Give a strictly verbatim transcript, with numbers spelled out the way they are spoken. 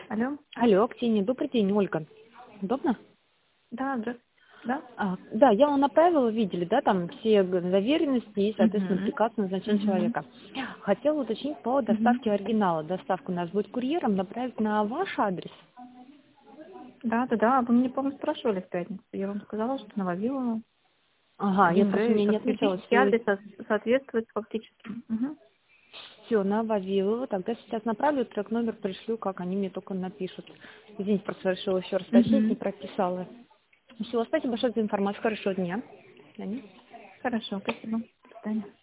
Алло. Алло, Ксения, добрый день, Ольга. Удобно? Да, здравствуйте. Да? А, да, я вам направила, видели, да, там все г- доверенности и, соответственно, Угу. приказ назначения Угу. человека. Хотела уточнить по Угу. доставке оригинала. Доставку у нас будет курьером направить на ваш адрес. Да, да, да. Вы меня, по-моему, спрашивали в пятницу. Я вам сказала, что на Вавилова Ага, я один просто Г, мне не как отметила юридический свой... адрес со- соответствует фактическому. Угу. Все, на Вавилова. Тогда сейчас направлю, трек номер пришлю, как они мне только напишут. Извините, просто решила еще раз уточнить, не Угу. прописала. Все, спасибо большое за информацию. Хорошего дня. До свидания. Хорошо, спасибо. До свидания.